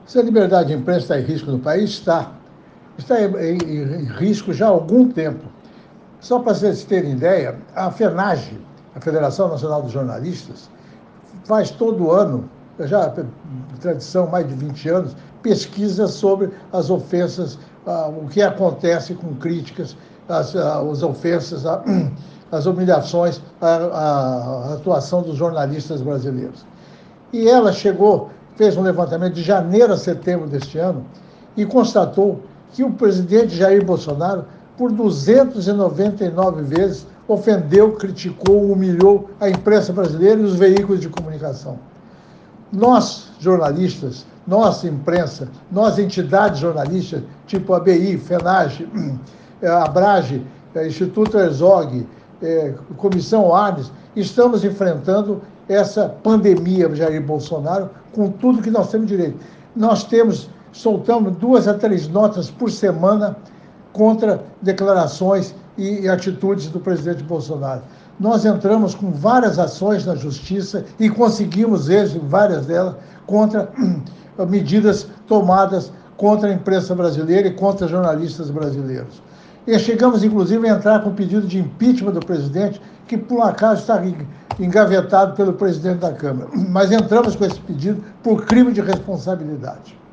Se a liberdade de imprensa está em risco no país, está. Está em risco já há algum tempo. Só para vocês terem ideia, a FENAGE, a Federação Nacional dos Jornalistas, faz todo ano, já tradição mais de 20 anos, pesquisa sobre as ofensas, o que acontece com críticas, as ofensas, as humilhações, a atuação dos jornalistas brasileiros. E ela fez um levantamento de janeiro a setembro deste ano e constatou que o presidente Jair Bolsonaro, por 299 vezes, ofendeu, criticou, humilhou a imprensa brasileira e os veículos de comunicação. Nós, jornalistas, nossa imprensa, nós, entidades jornalistas, tipo a ABI, FENAGE, ABRAGE, Instituto Herzog, Comissão Arnes, estamos enfrentando essa pandemia Jair Bolsonaro com tudo que nós temos direito. Soltamos 2 a 3 notas por semana contra declarações e atitudes do presidente Bolsonaro. Nós entramos com várias ações na justiça e conseguimos êxito em várias delas contra medidas tomadas contra a imprensa brasileira e contra jornalistas brasileiros. E chegamos, inclusive, a entrar com pedido de impeachment do presidente, que, por um acaso, está engavetado pelo presidente da Câmara. Mas entramos com esse pedido por crime de responsabilidade.